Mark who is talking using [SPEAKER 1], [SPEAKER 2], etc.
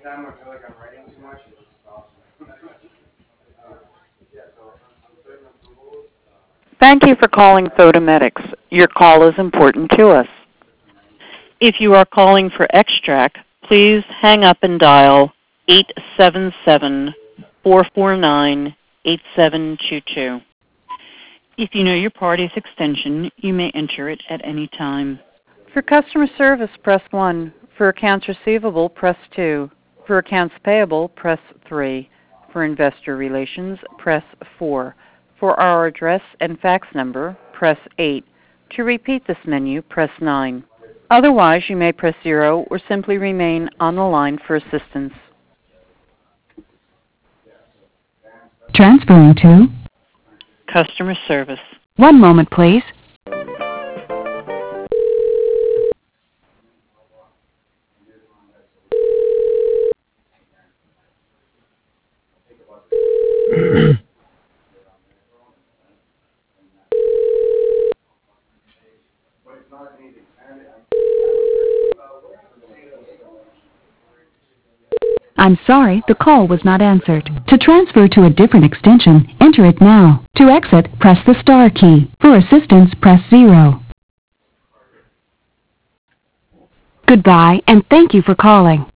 [SPEAKER 1] Thank you for calling Photomedics. Your call is important to us. If you are calling for extract, please hang up and dial 877-449-8722. If you know your party's extension, you may enter it at any time. For customer service, press 1. For accounts receivable, press 2. For accounts payable, press 3. For investor relations, press 4. For our address and fax number, press 8. To repeat this menu, press 9. Otherwise, you may press 0 or simply remain on the line for assistance.
[SPEAKER 2] Transferring to
[SPEAKER 1] Customer service.
[SPEAKER 2] 1 moment, please. I'm sorry, the call was not answered. To transfer to a different extension, enter it now. To exit, press the star key. For assistance, press 0. Goodbye, and thank you for calling.